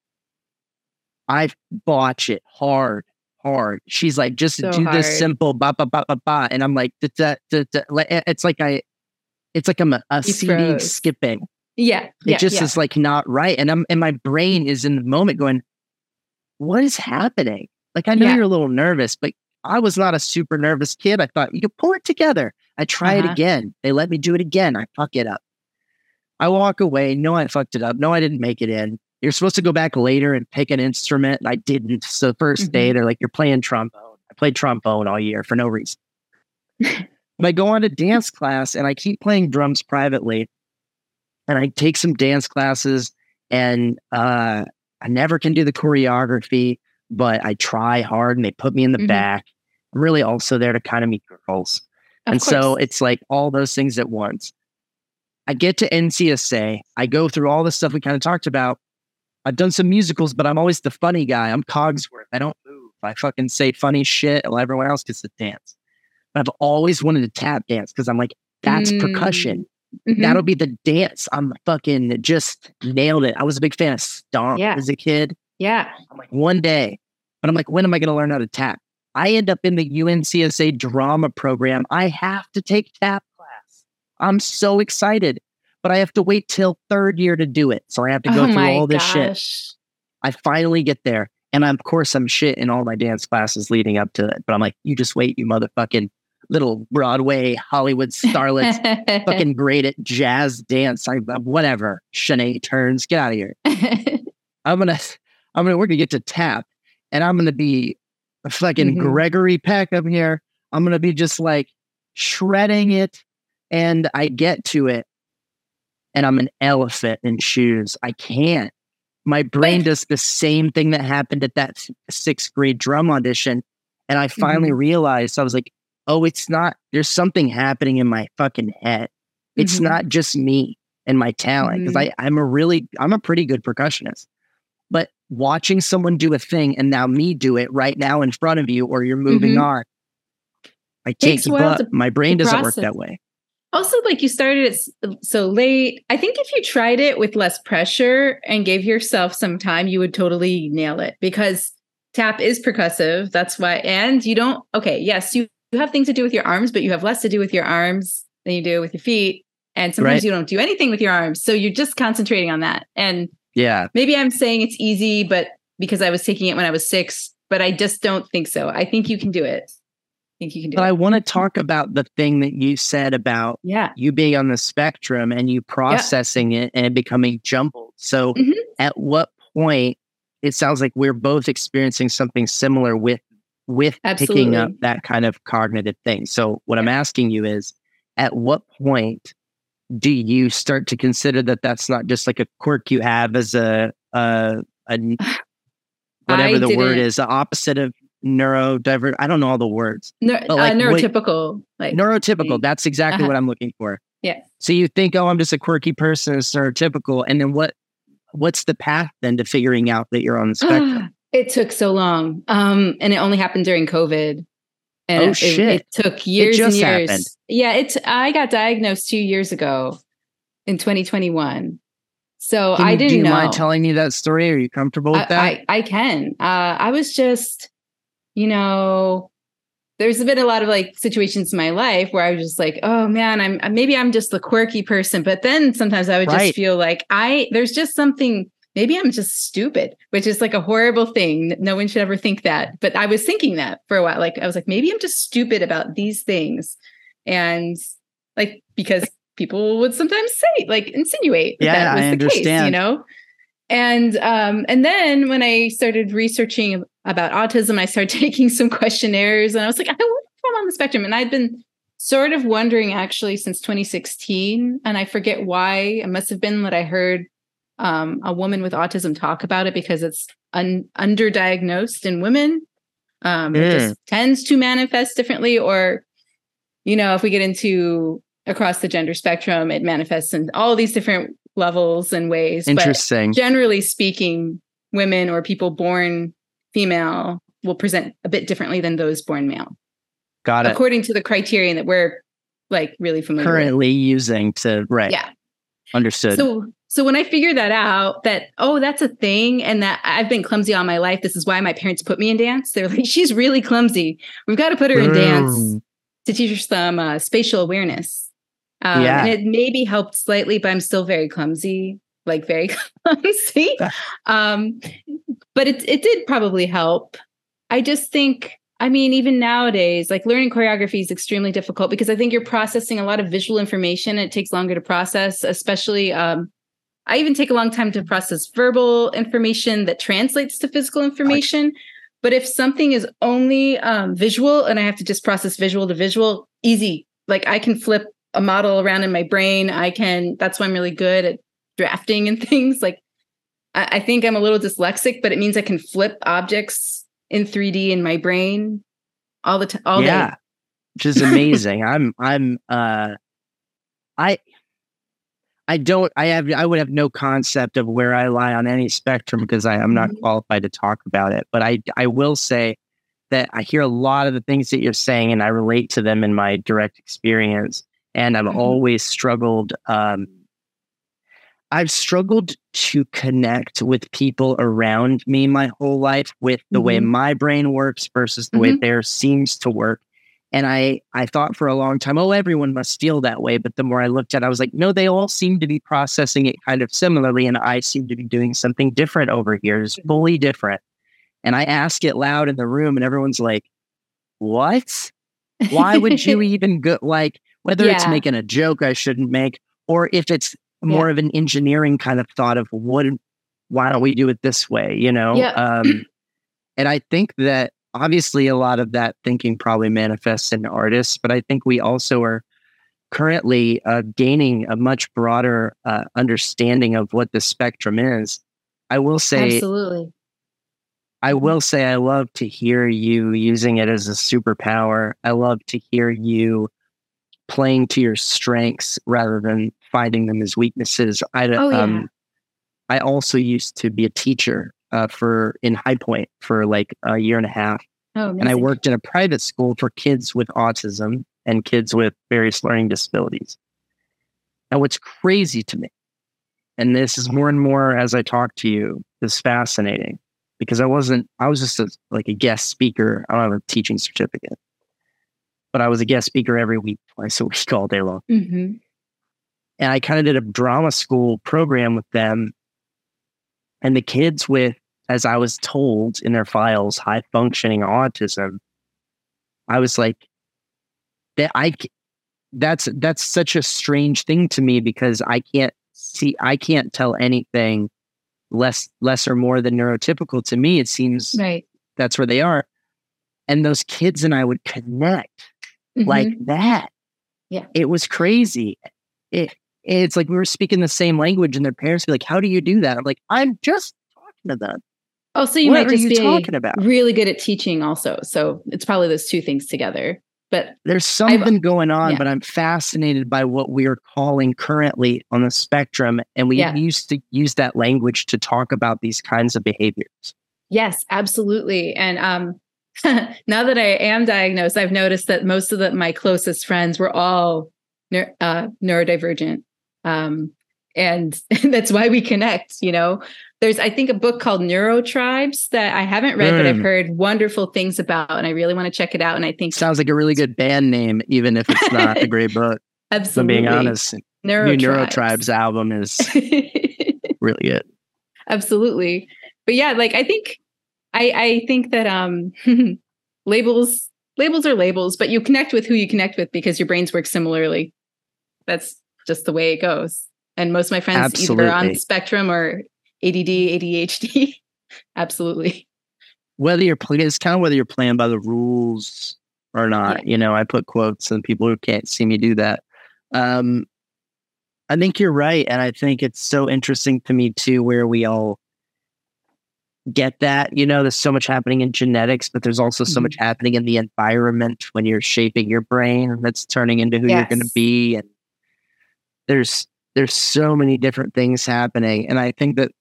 I botch it hard. Hard. She's like, just so do hard. This simple ba ba ba ba ba, and I'm like, da, da, da, da. It's like I, it's like I'm a, a C D froze. Skipping. Yeah, it yeah, just yeah. is like not right, and I'm and my brain is in the moment going, what is happening? Like I know yeah. you're a little nervous, but I was not a super nervous kid. I thought you could pull it together. I try uh-huh. it again. They let me do it again. I fuck it up. I walk away. No, I fucked it up. No, I didn't make it in. You're supposed to go back later and pick an instrument. And I didn't. So the first mm-hmm. day, they're like, you're playing trombone. I played trombone all year for no reason. But I go on to dance class and I keep playing drums privately. And I take some dance classes and uh, I never can do the choreography, but I try hard and they put me in the mm-hmm. back. I'm really also there to kind of meet girls. Of and course. So it's like all those things at once. I get to N C S A. I go through all the stuff we kind of talked about. I've done some musicals, but I'm always the funny guy. I'm Cogsworth. I don't move. I fucking say funny shit while everyone else gets to dance. But I've always wanted to tap dance because I'm like, that's mm. percussion. Mm-hmm. That'll be the dance. I'm fucking just nailed it. I was a big fan of Stomp yeah. as a kid. Yeah. I'm like, one day. But I'm like, when am I going to learn how to tap? I end up in the U N C S A drama program. I have to take tap class. I'm so excited. But I have to wait till third year to do it. So I have to go oh through all this gosh. shit. I finally get there. And I'm, of course, I'm shit in all my dance classes leading up to it. But I'm like, you just wait, you motherfucking little Broadway Hollywood starlets. Fucking great at jazz dance. I, whatever. Shanae turns. Get out of here. I'm going to, I'm going to, we're going to get to tap. And I'm going to be a fucking mm-hmm. Gregory Peck up here. I'm going to be just like shredding it. And I get to it. And I'm an elephant in shoes. I can't. My brain does the same thing that happened at that sixth grade drum audition. And I finally mm-hmm. realized, I was like, oh, it's not, there's something happening in my fucking head. It's mm-hmm. not just me and my talent. Because mm-hmm. I I'm a really, I'm a pretty good percussionist. But watching someone do a thing and now me do it right now in front of you, or you're moving mm-hmm. on, I can't keep up. To, my brain doesn't process. Work that way. Also, like you started it so late. I think if you tried it with less pressure and gave yourself some time, you would totally nail it because tap is percussive. That's why. And you don't, okay, yes, you, you have things to do with your arms, but you have less to do with your arms than you do with your feet. And sometimes right. you don't do anything with your arms. So you're just concentrating on that. And yeah, maybe I'm saying it's easy, but because I was taking it when I was six, but I just don't think so. I think you can do it. Think you can do but it. I want to talk about the thing that you said about yeah. you being on the spectrum and you processing yeah. it and it becoming jumbled. So mm-hmm. at what point, it sounds like we're both experiencing something similar with with Absolutely. Picking up that kind of cognitive thing. So what yeah. I'm asking you is, at what point do you start to consider that that's not just like a quirk you have as a, a, a whatever I the didn't. Word is, the opposite of neurodivergent. I don't know all the words. No, like, uh, neurotypical. What, like neurotypical. That's exactly uh-huh. what I'm looking for. Yeah. So you think, oh, I'm just a quirky person, it's neurotypical, and then what? What's the path then to figuring out that you're on the spectrum? It took so long. Um, and it only happened during COVID. And Oh it, shit! it, it took years It and just years. happened. Yeah, it's I got diagnosed two years ago in twenty twenty-one. So Can I you, didn't do you know. mind telling me that story? Are you comfortable with I, that? I, I can. Uh, I was just, you know, there's been a lot of like situations in my life where I was just like, oh man, I'm maybe I'm just the quirky person. But then sometimes I would Right. just feel like I there's just something, maybe I'm just stupid, which is like a horrible thing. No one should ever think that. But I was thinking that for a while. Like I was like, maybe I'm just stupid about these things. And like, because people would sometimes say, like insinuate that, Yeah, that was I the case, you understand. know? And um, and then when I started researching about autism, I started taking some questionnaires, and I was like, I wonder if I'm on the spectrum. And I'd been sort of wondering actually since twenty sixteen, and I forget why. It must have been that I heard um, a woman with autism talk about it because it's un- underdiagnosed in women. Um, Mm. It just tends to manifest differently, or you know, if we get into across the gender spectrum, it manifests in all these different levels and ways. Interesting. But generally speaking, women or people born female will present a bit differently than those born male. Got it. According to the criterion that we're like really familiar Currently with. using to, right. Yeah. Understood. So, so when I figured that out, that, oh, that's a thing. And that I've been clumsy all my life. This is why my parents put me in dance. They're like, she's really clumsy. We've got to put her in dance to teach her some uh, spatial awareness. Um, yeah. And it maybe helped slightly, but I'm still very clumsy, like very clumsy. um, but it it did probably help. I just think, I mean, even nowadays, like learning choreography is extremely difficult because I think you're processing a lot of visual information. It takes longer to process, especially um, I even take a long time to process verbal information that translates to physical information. But if something is only um, visual and I have to just process visual to visual, easy. Like I can flip a model around in my brain. I can, that's why I'm really good at drafting and things. Like I, I think I'm a little dyslexic, but it means I can flip objects in three D in my brain all the time, all yeah, day. Which is amazing. I'm, I'm, uh, I, I don't, I have, I would have no concept of where I lie on any spectrum because I am not Mhm. qualified to talk about it. But I, I will say that I hear a lot of the things that you're saying and I relate to them in my direct experience. And I've Mhm. always struggled, um, I've struggled to connect with people around me my whole life with the way Mhm. my brain works versus the way Mhm. theirs seems to work. And I, I thought for a long time, oh, everyone must feel that way. But the more I looked at it, I was like, no, they all seem to be processing it kind of similarly. And I seem to be doing something different over here. It's fully different. And I ask it loud in the room and everyone's like, what? Why would you even go? Like, whether it's Yeah. making a joke I shouldn't make, or if it's more Yeah. of an engineering kind of thought of what, why don't we do it this way? You know? Yeah. Um, and I think that obviously a lot of that thinking probably manifests in artists, but I think we also are currently uh, gaining a much broader uh, understanding of what the spectrum is. I will say, Absolutely. I will say, I love to hear you using it as a superpower. I love to hear you playing to your strengths rather than finding them as weaknesses. I, Oh, yeah. um, I also used to be a teacher uh, for in High Point for like a year and a half. Oh, And I amazing. worked in a private school for kids with autism and kids with various learning disabilities. Now, what's crazy to me, and this is more and more as I talk to you, is fascinating because I wasn't, I was just a, like a guest speaker. I don't have a teaching certificate, but I was a guest speaker every week, twice a week, all day long. Mm-hmm. And I kind of did a drama school program with them. And the kids with, as I was told in their files, high functioning autism, I was like, that I, that's, that's such a strange thing to me because I can't see, I can't tell anything less, less or more than neurotypical. To me, it seems Right. that's where they are. And those kids and I would connect Mhm. like that. Yeah. It was crazy. It, it's like we were speaking the same language and their parents would be like, how do you do that? I'm like, I'm just talking to them. Oh, so you What might are just you be talking about? really good at teaching also. So it's probably those two things together. But There's something going on, yeah. but I'm fascinated by what we are calling currently on the spectrum. And we Yeah. used to use that language to talk about these kinds of behaviors. Yes, absolutely. And um, now that I am diagnosed, I've noticed that most of the, my closest friends were all neur- uh, neurodivergent. Um, and that's why we connect, you know. There's, I think, a book called Neurotribes that I haven't read, mm. but I've heard wonderful things about, and I really want to check it out. And I think sounds like a really good band name, even if it's not a great book. Absolutely. I'm being honest. Neurotribes. New Neurotribes album is really good. Absolutely. But yeah, like I think I I think that um labels labels are labels, but you connect with who you connect with because your brains work similarly. That's just the way it goes. And most of my friends Absolutely. Either are on the spectrum or A D D, A D H D. Absolutely. Whether you're playing, it's kind of whether you're playing by the rules or not. Yeah. You know, I put quotes and people who can't see me do that. Um, I think you're right. And I think it's so interesting to me too, where we all get that, you know, there's so much happening in genetics, but there's also so mm-hmm. much happening in the environment when you're shaping your brain that's turning into who yes. you're going to be. And there's, there's so many different things happening. And I think that,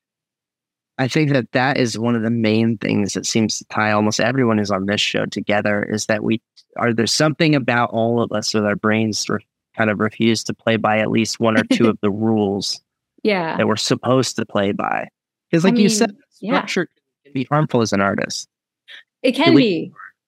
I think that that is one of the main things that seems to tie almost everyone who's on this show together is that we are, there's something about all of us with our brains re- kind of refuse to play by at least one or two of the rules yeah. that we're supposed to play by. Because like I mean, you said, structure yeah. can be harmful as an artist. It can be.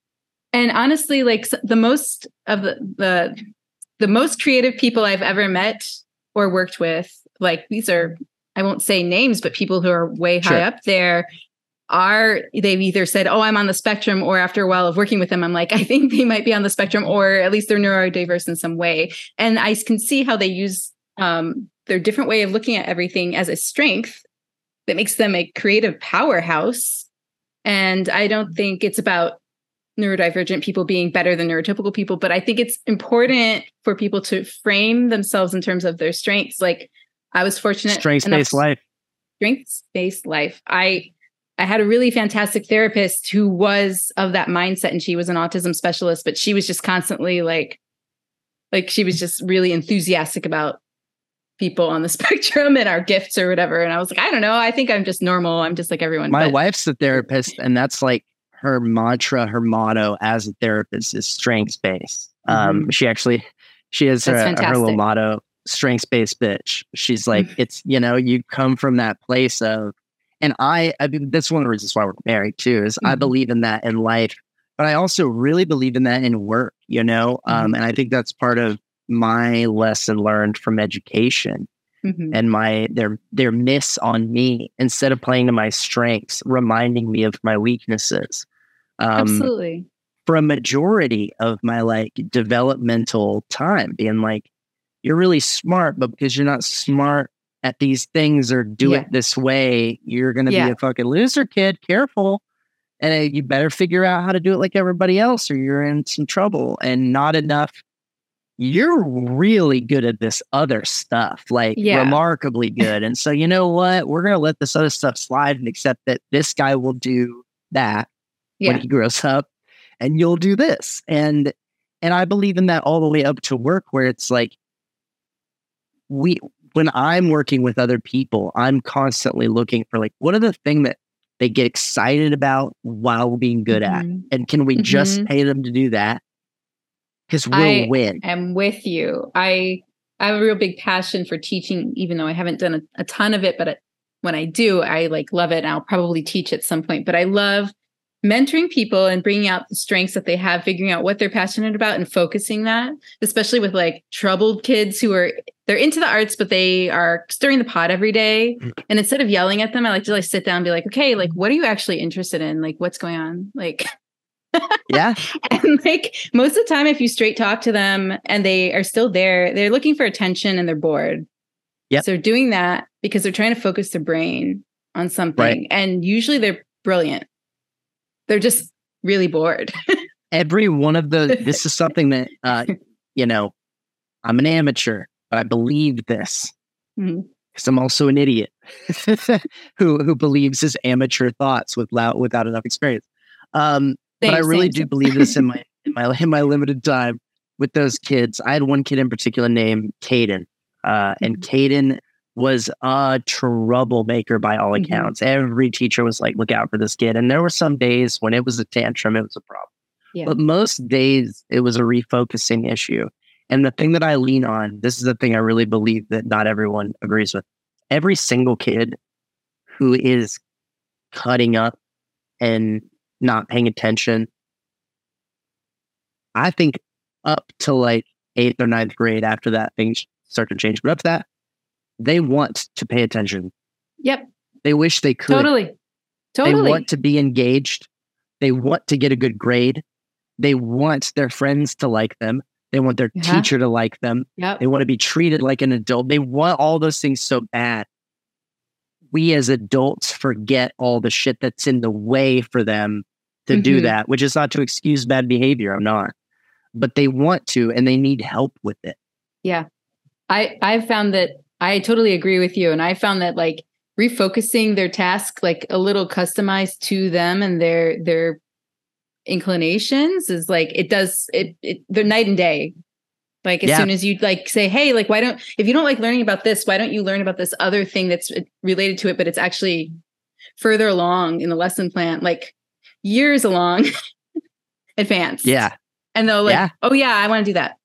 And honestly, like the most of the, the, the most creative people I've ever met or worked with, like these are, I won't say names, but people who are way sure. high up there are, they've either said, oh, I'm on the spectrum, or after a while of working with them, I'm like, I think they might be on the spectrum, or at least they're neurodiverse in some way. And I can see how they use um, their different way of looking at everything as a strength that makes them a creative powerhouse. And I don't think it's about neurodivergent people being better than neurotypical people, but I think it's important for people to frame themselves in terms of their strengths. Like I was fortunate. Strengths-based life. Strengths-based life. I I had a really fantastic therapist who was of that mindset, and she was an autism specialist, but she was just constantly like, like she was just really enthusiastic about people on the spectrum and our gifts or whatever. And I was like, I don't know. I think I'm just normal. I'm just like everyone. My but- wife's a therapist, and that's like her mantra, her motto as a therapist is strengths-based. Mm-hmm. Um, she actually, she has her, her little motto, strengths-based bitch. She's like, mm-hmm. it's, you know, you come from that place of, and I, I mean, that's one of the reasons why we're married too, is mm-hmm. I believe in that in life, but I also really believe in that in work, you know? Mm-hmm. Um, and I think that's part of my lesson learned from education mm-hmm. and my, their, their miss on me, instead of playing to my strengths, reminding me of my weaknesses. Um, Absolutely. For a majority of my like developmental time, being like, you're really smart, but because you're not smart at these things or do yeah. it this way, you're going to yeah. be a fucking loser, kid. Careful. And uh, you better figure out how to do it like everybody else, or you're in some trouble. And not enough. You're really good at this other stuff, like yeah. remarkably good. And so, you know what? We're going to let this other stuff slide and accept that this guy will do that yeah. when he grows up, and you'll do this. And, and I believe in that all the way up to work, where it's like, we, when I'm working with other people, I'm constantly looking for like, what are the things that they get excited about while being good mm-hmm. at? And can we mm-hmm. just pay them to do that? Because we'll I win. I'm with you. I, I have a real big passion for teaching, even though I haven't done a, a ton of it, but it, when I do, I like love it. And I'll probably teach at some point, but I love mentoring people and bringing out the strengths that they have, figuring out what they're passionate about and focusing that, especially with like troubled kids who are, they're into the arts, but they are stirring the pot every day. And instead of yelling at them, I like to like sit down and be like, okay, like, what are you actually interested in? Like, what's going on? Like, yeah. And like most of the time, if you straight talk to them and they are still there, they're looking for attention and they're bored. Yeah. So they're doing that because they're trying to focus their brain on something. Right. And usually they're brilliant. They're just really bored. Every one of the, this is something that, uh, you know, I'm an amateur, but I believe this because mm-hmm. I'm also an idiot who who believes his amateur thoughts without without enough experience. Um, same, but I really same, do same. believe this in my in my in my limited time with those kids. I had one kid in particular named Caden, uh, and mm-hmm. Caden was a troublemaker by all Mm-hmm. accounts. Every teacher was like, look out for this kid. And there were some days when it was a tantrum, it was a problem. Yeah. But most days it was a refocusing issue. And the thing that I lean on, this is the thing I really believe that not everyone agrees with. Every single kid who is cutting up and not paying attention, I think up to like eighth or ninth grade, after that, things start to change. But up to that, they want to pay attention. Yep. They wish they could. Totally. Totally. They want to be engaged. They want to get a good grade. They want their friends to like them. They want their Uh-huh. teacher to like them. Yep. They want to be treated like an adult. They want all those things so bad. We as adults forget all the shit that's in the way for them to do Mhm. that, which is not to excuse bad behavior. I'm not. But they want to, and they need help with it. Yeah. I I've found that I totally agree with you. And I found that like refocusing their task like a little customized to them and their their inclinations is like it does it, it they're night and day. Like as Yeah. soon as you like say, hey, like why don't if you don't like learning about this, why don't you learn about this other thing that's related to it, but it's actually further along in the lesson plan, like years along advanced. Yeah. And they'll like, Yeah. oh yeah, I want to do that.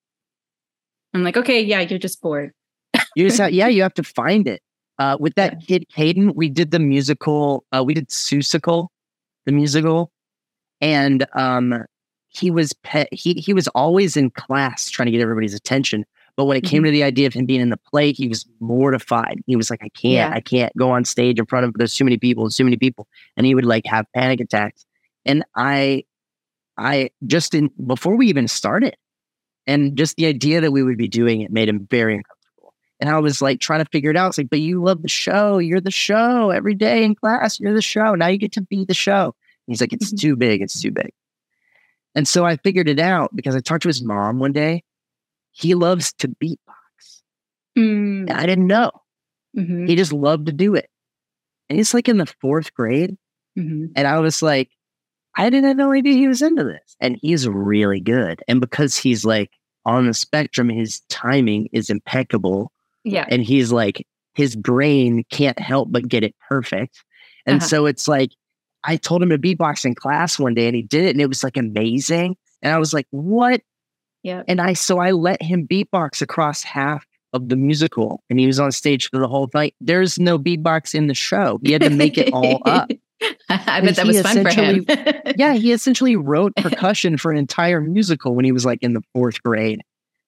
I'm like, okay, yeah, you're just bored. You just have, yeah, you have to find it. Uh, with that kid, Caden, we did the musical, uh, we did Seussical, the musical. And um, he was pe- he he was always in class trying to get everybody's attention. But when it came Mhm. to the idea of him being in the play, he was mortified. He was like, I can't, Yeah. I can't go on stage in front of, there's too many people, there's too many people. And he would like have panic attacks. And I, I just in, before we even started, and just the idea that we would be doing it made him very uncomfortable. And I was like trying to figure it out. It's like, but you love the show. You're the show every day in class. You're the show. Now you get to be the show. And he's like, it's Mhm. too big. It's too big. And so I figured it out because I talked to his mom one day. He loves to beatbox. Mm. And I didn't know. Mhm. He just loved to do it. And he's like in the fourth grade. Mhm. And I was like, I didn't have no idea he was into this. And he's really good. And because he's like on the spectrum, his timing is impeccable. Yeah. And he's like, his brain can't help but get it perfect. And Uh-huh. so it's like, I told him to beatbox in class one day and he did it and it was like amazing. And I was like, what? Yeah. And I, so I let him beatbox across half of the musical and he was on stage for the whole thing. There's no beatbox in the show. He had to make it all up. I And bet that he was fun for him. Yeah, he essentially wrote percussion for an entire musical when he was like in the fourth grade.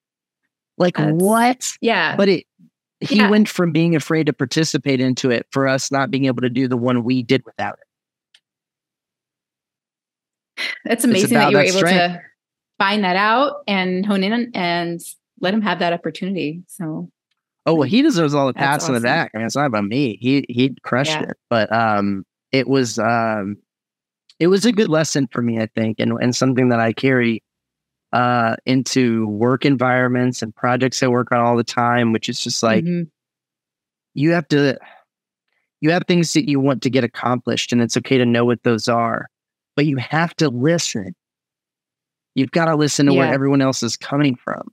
Like That's- what? Yeah. But it he Yeah. went from being afraid to participate into it for us not being able to do the one we did without it. That's amazing that about you were that able strength. to find that out and hone in on, and let him have that opportunity. So Oh well, he deserves all the That's pats on the awesome. back. I mean, it's not about me. He he crushed Yeah. it. But um, it was um, it was a good lesson for me, I think, and and something that I carry uh into work environments and projects I work on all the time, which is just like Mhm. you have to you have things that you want to get accomplished, and it's okay to know what those are, but you have to listen. You've got to listen to where Yeah. everyone else is coming from.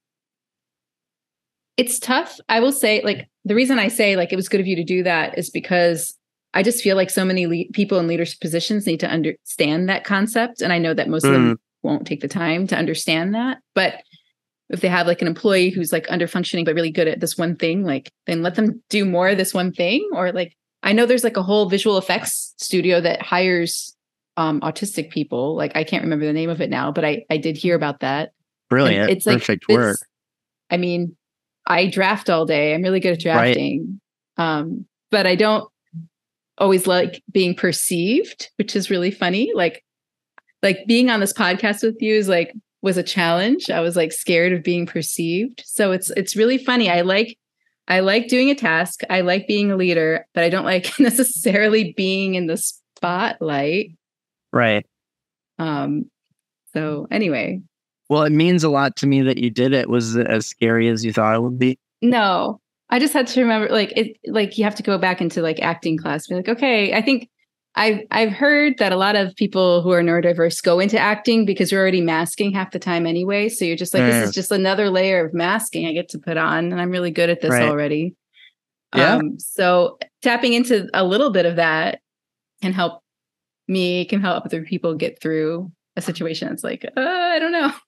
It's tough. I will say, like, the reason I say, like, it was good of you to do that is because I just feel like so many le- people in leadership positions need to understand that concept. And I know that most of them won't take the time to understand that. But if they have like an employee who's like under functioning, but really good at this one thing, like, then let them do more of this one thing. Or like, I know there's like a whole visual effects studio that hires um, autistic people. Like, I can't remember the name of it now, but I, I did hear about that. Brilliant. And it's like, Perfect it's- work. I mean, I draft all day. I'm really good at drafting. Um, but I don't always like being perceived, which is really funny. Like, like being on this podcast with you is like, was a challenge. I was like scared of being perceived. So it's, it's really funny. I like, I like doing a task. I like being a leader, but I don't like necessarily being in the spotlight. Right. Um, so anyway, Well, it means a lot to me that you did it. Was it as scary as you thought it would be? no, I just had to remember, like, it, like you have to go back into like acting class, be like, okay, I think I've, I've heard that a lot of people who are neurodiverse go into acting because you're already masking half the time anyway. So you're just like, this Mm. is just another layer of masking I get to put on. And I'm really good at this Right. already. Yeah. Um, so tapping into a little bit of that can help me, can help other people get through a situation. It's like, uh, I don't know.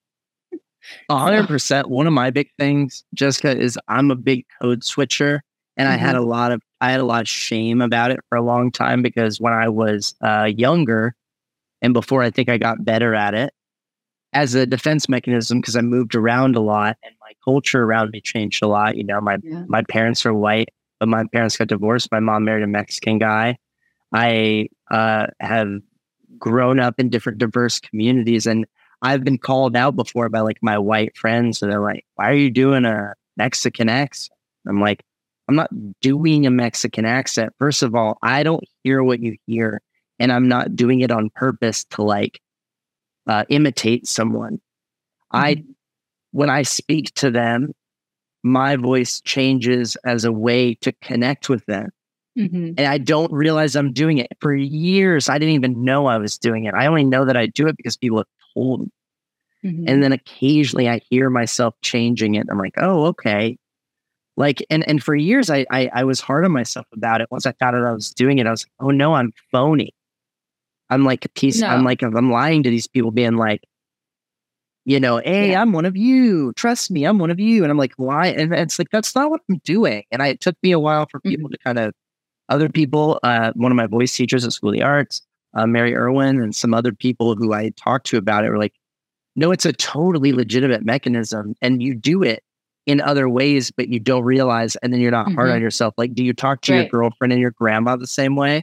A hundred percent. One of my big things, Jessica, is I'm a big code switcher, and I had Mhm. a lot of I had a lot of shame about it for a long time because when I was uh, younger, and before I think I got better at it as a defense mechanism, because I moved around a lot and my culture around me changed a lot. You know, my Yeah. my parents are white, but my parents got divorced. My mom married a Mexican guy. I uh, have grown up in different diverse communities, and I've been called out before by like my white friends, and they're like, "Why are you doing a Mexican accent?" I'm like, "I'm not doing a Mexican accent. First of all, I don't hear what you hear, and I'm not doing it on purpose to like uh, imitate someone. I Mhm. when I speak to them, my voice changes as a way to connect with them. Mhm. And I don't realize I'm doing it. For years, I didn't even know I was doing it. I only know that I do it because people have told me. And Mhm. then occasionally I hear myself changing it. I'm like, oh, okay. Like, and, and for years, I, I, I was hard on myself about it. Once I found out I was doing it, I was like, oh no, I'm phony. I'm like a piece, I'm No. like, I'm lying to these people being like, you know, hey, Yeah. I'm one of you. Trust me, I'm one of you. And I'm like, why? And it's like, that's not what I'm doing. And I, it took me a while for people Mhm. to kind of, other people, uh, one of my voice teachers at School of the Arts, uh, Mary Irwin, and some other people who I talked to about it were like, no, it's a totally legitimate mechanism. And you do it in other ways, but you don't realize. And then you're not hard on Mhm. yourself. Like, do you talk to your Right. girlfriend and your grandma the same way?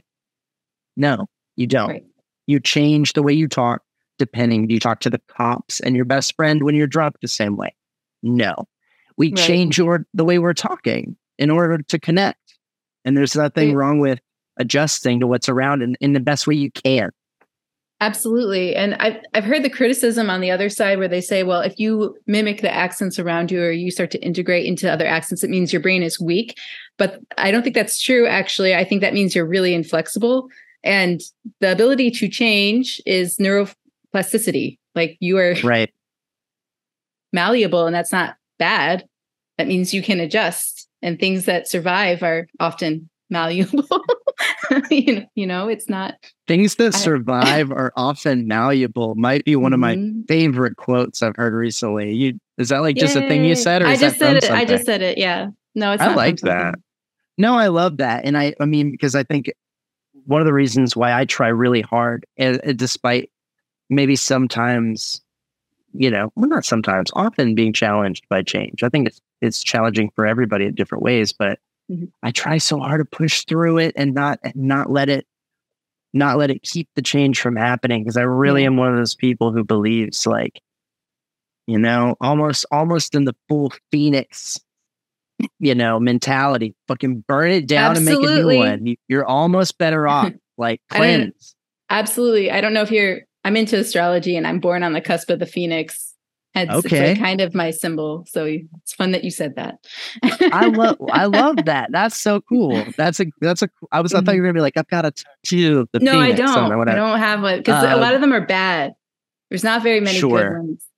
No, you don't. Right. You change the way you talk depending. Do you talk to the cops and your best friend when you're drunk the same way? No. We Right. change your the way we're talking in order to connect. And there's nothing Right. wrong with adjusting to what's around in, in the best way you can. Absolutely. And I've, I've heard the criticism on the other side where they say, well, if you mimic the accents around you or you start to integrate into other accents, it means your brain is weak. But I don't think that's true, actually. I think that means you're really inflexible. And the ability to change is neuroplasticity. Like you are Right. malleable, and that's not bad. That means you can adjust. And things that survive are often malleable. you know, you know, it's not. Things that I, survive are often malleable might be one of my Mhm. favorite quotes I've heard recently. You is that like just a thing you Yay. said, or I is that just said from it. I something? just said it. Yeah. No, it's I not from like that. something. No, I love that. And I I mean, because I think one of the reasons why I try really hard, and, and despite maybe sometimes, you know, well, not sometimes, often being challenged by change. I think it's it's challenging for everybody in different ways, but Mhm. I try so hard to push through it and not and not let it not let it keep the change from happening. Because I really Yeah. am one of those people who believes like, you know, almost almost in the full Phoenix, you know, mentality. Fucking burn it down and make a new Absolutely. one. You, you're almost better off. Like I don't, cleanse. absolutely. I don't know if you're, I'm into astrology and I'm born on the cusp of the Phoenix. It's, it's like Okay. kind of my symbol. So it's fun that you said that. I love I love that. That's so cool. That's a that's a I was I thought you Mhm. were gonna be like, I've got a tattoo of the No, I Phoenix and don't. I whatever. don't have one because a lot Um, of them are bad. There's not very many good sure, ones.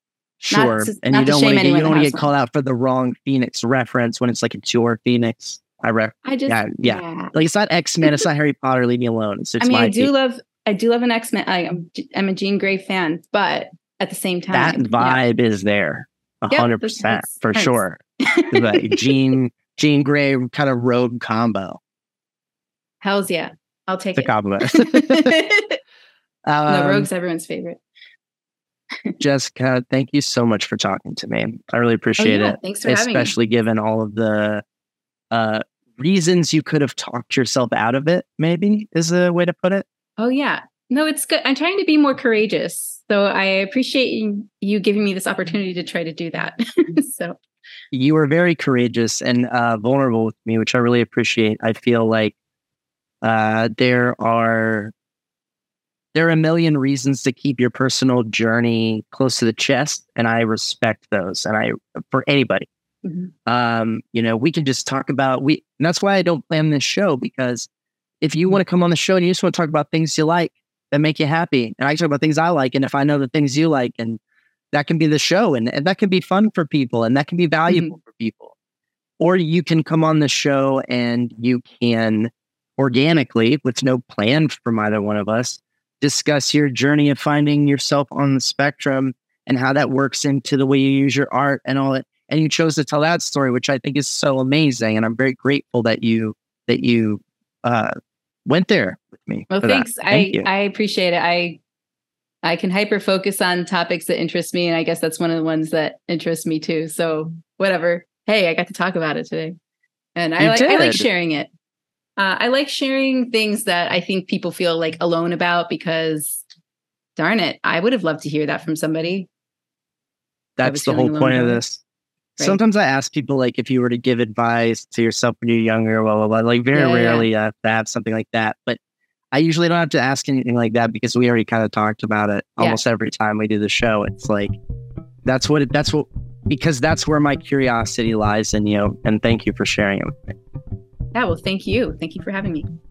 Not sure. to, And you not to don't want shame to get you anyone don't that want to has get called one. out for the wrong Phoenix reference when it's like it's your Phoenix. I ref I just, yeah, yeah. yeah. Like it's not X-Men, it's not Harry Potter, leave me alone. It's I it's mean, I my do Phoenix. love, I do love an X-Men. I, I'm, I'm a Jean Grey fan, but at the same That time, yeah. vibe is there. A Yep, hundred that percent makes for sense. sure. Like Jean Jean Grey kind of rogue combo. Hells yeah. I'll take It's a compliment. it. No, um, Rogue's everyone's favorite. Jessica, thank you so much for talking to me. I really Oh appreciate yeah, it, thanks for having me. especially given all of the uh, reasons you could have talked yourself out of it, maybe is a way to put it. Oh yeah. No, it's good. I'm trying to be more courageous. So I appreciate you, you giving me this opportunity to try to do that. So You were very courageous and uh, vulnerable with me, which I really appreciate. I feel like uh, there are there are a million reasons to keep your personal journey close to the chest, and I respect those. And I, for anybody, mhm. um, you know, we can just talk about we. And that's why I don't plan this show, because if you want to come on the show and you just want to talk about things you like that make you happy, and I talk about things I like, and if I know the things you like, and that can be the show, and, and that can be fun for people, and that can be valuable Mhm. for people. or you can come on the show and you can organically, with no plan from either one of us, discuss your journey of finding yourself on the spectrum and how that works into the way you use your art and all that. And you chose to tell that story, which I think is so amazing. And I'm very grateful that you that you uh, went there with me. Well, thanks. Thank I, you. I appreciate it. I I can hyper focus on topics that interest me. And I guess that's one of the ones that interests me too. So whatever. Hey, I got to talk about it today. And I You like I like did. sharing it. Uh, I like sharing things that I think people feel like alone about, because darn it, I would have loved to hear that from somebody. I was That's the feeling whole alone point of about it. this. Right. Sometimes I ask people, like, if you were to give advice to yourself when you're younger, blah, blah, blah. Like, very Yeah, yeah, yeah. rarely uh, to have something like that. But I usually don't have to ask anything like that because we already kind of talked about it Yeah. almost every time we do the show. It's like, that's what, it, that's what, because that's where my curiosity lies. And, you know, and thank you for sharing it with me. Yeah, well, thank you. Thank you for having me.